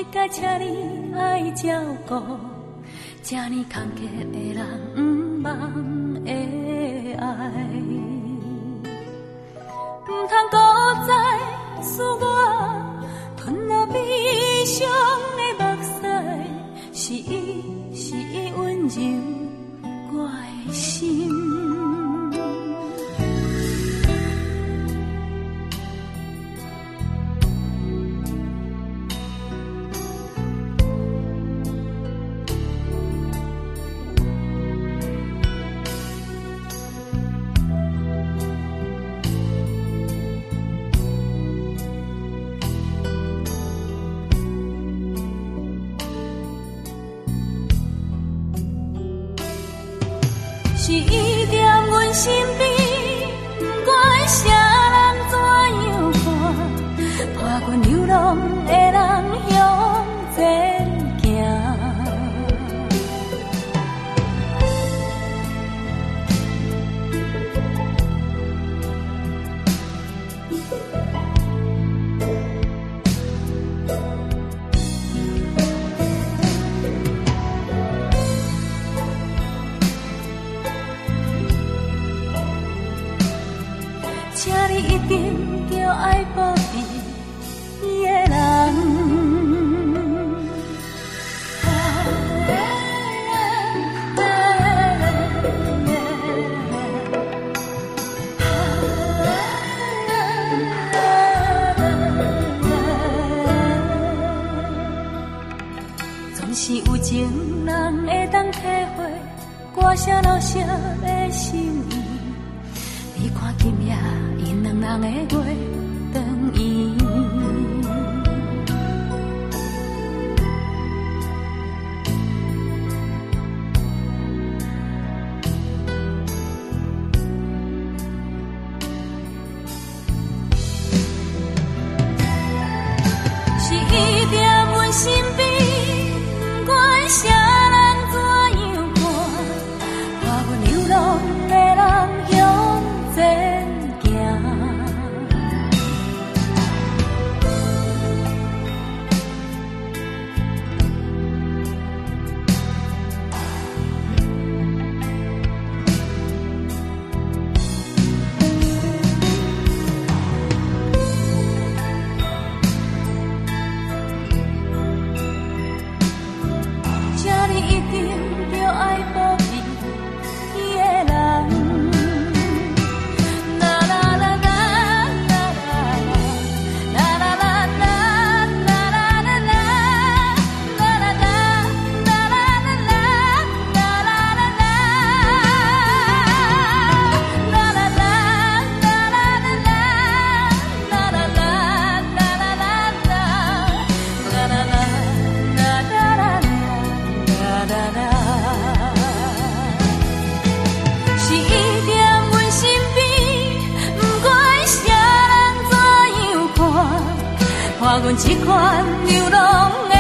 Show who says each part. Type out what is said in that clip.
Speaker 1: 一届请你爱照顾，这呢坎坷的人不茫的爱，不通搁再使我吞落悲伤的目屎，是伊温柔我的心。是伊在阮身边，不管啥人怎样看，伴阮流浪的人向前行。请你一定叫爱保庇伊的人。总是有情人会当体会歌声老舍的心意。你看今夜因两人的月长圆，是伊在阮身边，不管啥人怎样看，伴阮流浪的人向前行。请你一定要爱保庇伊的人。是伊在阮身边，不管啥人怎样看，伴阮这款流浪